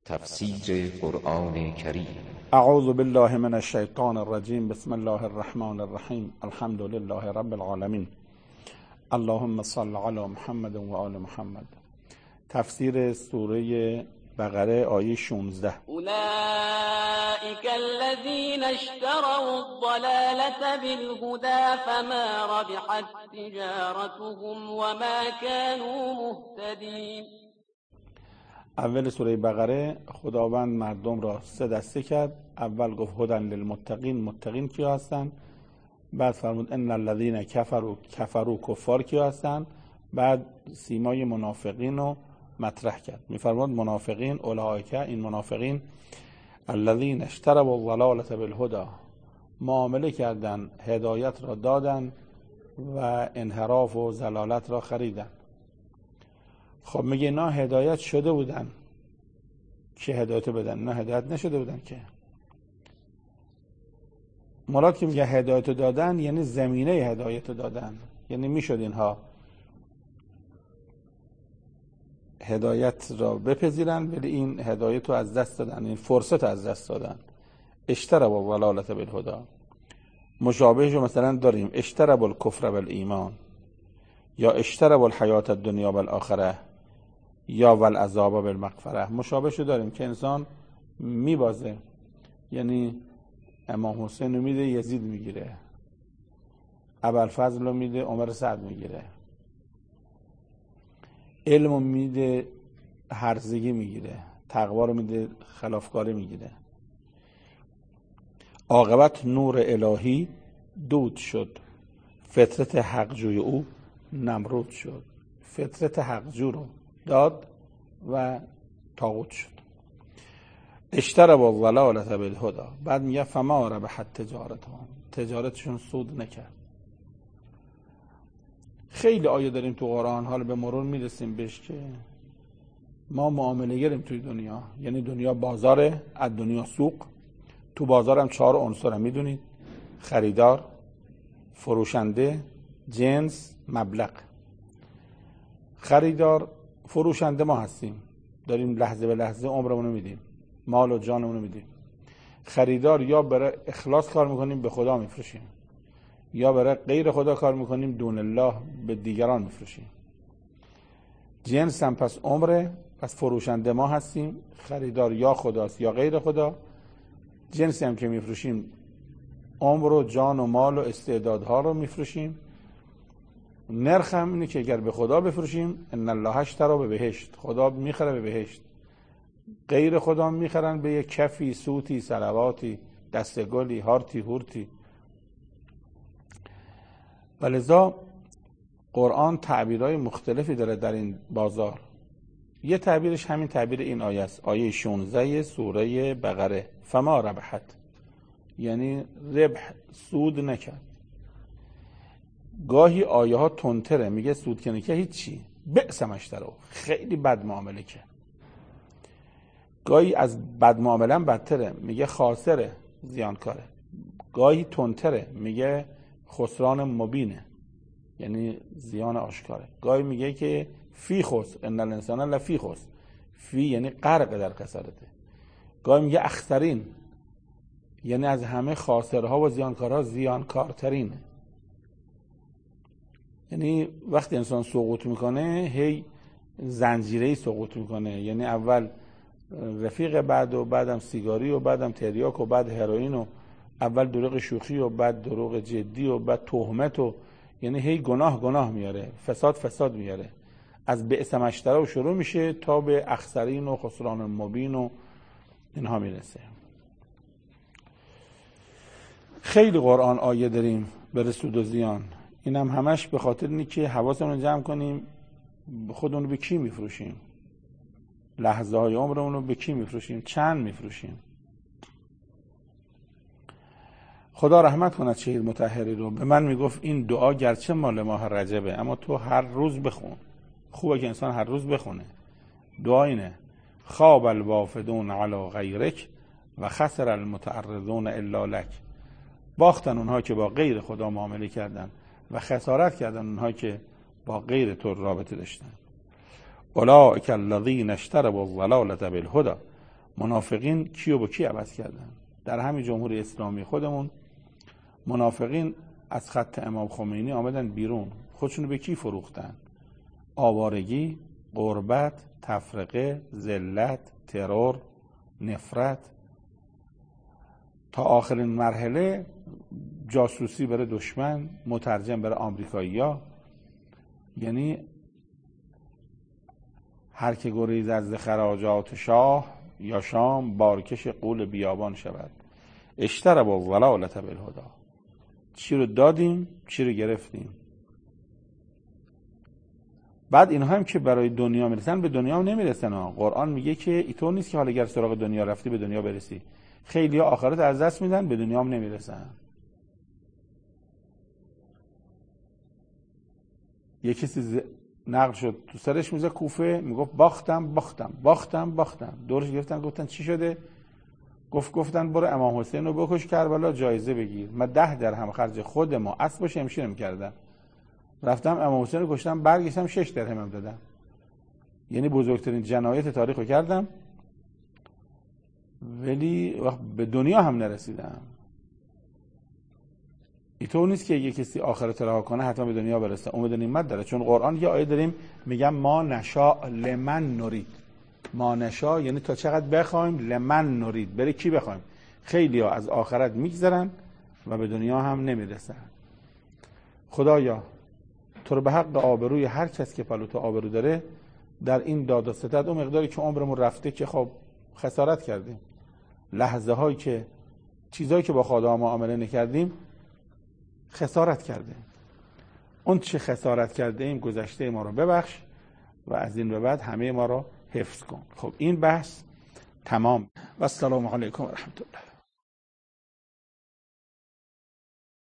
تفسیر قرآن کریم. اعوذ بالله من الشیطان الرجیم. بسم الله الرحمن الرحیم. الحمد لله رب العالمین. اللهم صل علی محمد و آل محمد. تفسیر سوره بقره آیه 16. اولئک الذین اشتروا الضلالة بالهدى فما ربحت تجارتهم وما كانوا مهتدین. اول سوره بقره خداوند مردم را سه دسته کرد. اول گفت هدن للمتقین، متقین کیا هستن؟ بعد فرمود ان الذین کفروا کفار کیا هستن؟ بعد سیمای منافقین رو مطرح کرد. میفرمود منافقین اولئک، این منافقین الذین اشتروا الضلالة بالهدى، معامله کردن هدایت را دادن و انحراف و ضلالت را خریدن. خب میگه اینا هدایت شده بودن که هدایت بدن، اینا هدایت نشده بودن که. مراد که میگه هدایت دادن یعنی زمینه هدایت دادن، یعنی میشد اینها هدایت را بپذیرن ولی این هدایت رو از دست دادن، این فرصت از دست دادن. اشتروا الضلالة بالهدى. مشابهش رو مثلا داریم اشتروا الکفر بالایمان، یا اشتروا الحیات الدنیا بالآخره، یا والعذاب بالمغفره. مشابهش رو داریم که انسان میبازه، یعنی امام حسین رو میده یزید میگیره، ابوالفضل رو میده عمر سعد میگیره، علم رو میده هرزگی میگیره، تقوا رو میده خلافکاری میگیره. عاقبت نور الهی دود شد، فطرت حقجوی او نمرود شد. فطرت حقجو رو داد و طاغوت شد. اشتروا الضلالة بالهدى. بعد میگه فما ربحت تجارتهم، تجارتشون سود نکرد. خیلی آیه داریم تو قرآن، حالا به مرور میرسیم بهش که ما معامله گریم توی دنیا، یعنی دنیا بازاره، از دنیا سوق. تو بازارم 4 عنصر هم میدونید: خریدار، فروشنده، جنس، مبلغ. خریدار فروشنده ما هستیم، داریم لحظه به لحظه عمرمون رو میدیم، مال و جانمون رو میدیم. خریدار یا برای اخلاص کار میکنیم به خدا میفروشیم، یا برای غیر خدا کار میکنیم دون الله به دیگران میفروشیم. جنس هم پس عمره، پس فروشنده ما هستیم، خریدار یا خداست یا غیر خدا. جنسی هم که میفروشیم عمر و جان و مال و استعدادها رو میفروشیم. نرخ هم اینه که اگر به خدا بفروشیم ان الله اشتری به بهشت، خدا میخره به بهشت. غیر خدا میخرن به یک کفی، سوتی، صلواتی، دستگلی، هارتی، هورتی. ولذا قرآن تعبیرهای مختلفی داره در این بازار. یه تعبیرش همین تعبیر این آیه است، آیه 16 سوره بقره. فما ربحت، یعنی ربح، سود نکرد. گاهی آیه ها تندتره، میگه سود که نکرد هیچی، بئس ما اشتروا، خیلی بد معامله کرد. گاهی از بد معامله هم بدتره، میگه خاسره، زیانکاره. گاهی تندتره، میگه خسران مبینه، یعنی زیان آشکاره. گاهی میگه که فی خسر، ان الانسان لفی خسر، فی یعنی غرق در خسارته. گاهی میگه اخسرین، یعنی از همه خاسرها و زیانکارها زیانکارترینه. یعنی وقتی انسان سقوط میکنه هی زنجیره‌ای سقوط میکنه، یعنی اول رفیق، بعدم سیگاری و بعدم تریاک و بعد هروئین و اول دروغ شوخی و بعد دروغ جدی و بعد تهمت و یعنی هی گناه میاره، فساد میاره. از بئس ما اشتروا شروع میشه تا به اخسرین و خسران مبین و اینها میرسه. خیلی قرآن آیه داریم به سود و زیان. اینم همش به خاطر اینه که حواسمون رو جمع کنیم خودمون رو به کی میفروشیم، لحظه های عمرمون رو به کی میفروشیم، چند میفروشیم. خدا رحمت کند شهید مطهری رو. به من میگفت این دعا گرچه مال ماه رجبه اما تو هر روز بخون. خوبه که انسان هر روز بخونه. دعا اینه: خواب الوافدون علی غیرک و خسر المتعرضون الا لک. باختن اونها که با غیر خدا معامله کردن و خسارت کردن اونها که با غیر تو رابطه داشتن. اولئک الذین اشتروا الضلالة بالهدى منافقین کیو با کی عوض کردن؟ در همین جمهوری اسلامی خودمون منافقین از خط امام خمینی آمدن بیرون، خودشونو به کی فروختن؟ آوارگی، غربت، تفرقه، ذلت، ترور، نفرت، تا آخرین مرحله جاسوسی برای دشمن، مترجم برای آمریکایی‌ها. یعنی هر که گریز از خراجات شاه یا شام، بارکش قول بیابان شود. اشترب الضلالة بالهدی. چی رو دادیم، چی رو گرفتیم. بعد اینها هم که برای دنیا میرسن به دنیا هم نمیرسن. قرآن میگه که اینطور نیست که حالا اگر سراغ دنیا رفتی به دنیا برسی. خیلی ها آخرت از دست میدن، به دنیا هم نمیرسن. یه کسی نقل شد تو سرش میزه کوفه، میگفت باختم. دورش گرفتن گفتن چی شده؟ گفتن برو امام حسین رو بکش کربلا جایزه بگیر. من 10 درهم خرج خودم و اسب و شمشیرم کردم، رفتم امام حسین رو کشتم، برگشتم 6 درهمم دادم. یعنی بزرگترین جنایت تاریخ رو کردم، ولی به دنیا هم نرسیدم. اینطور نیست که یه کسی آخرت رها کنه حتما به دنیا برسه. امید نعمت داره، چون قرآن یه آیه داریم میگم ما نشاء لمن نرید. ما نشاء یعنی تا چقدر بخوایم، لمن نرید برای کی بخوایم. خیلی ها از آخرت میگذرن و به دنیا هم نمیرسن. خدایا تو رو به حق آبروی هر کس که پلوت آبرو داره در این داد و ستد، اون مقداری که عمرمون رفته که خب خسارت کردیم، لحظه هایی که چیزایی که با خدا معامله نکردیم خسارت کرده، اون چه خسارت کرده ایم گذشته ما رو ببخش و از این به بعد همه ما رو حفظ کن. خب این بحث تمام و السلام علیکم و رحمت الله.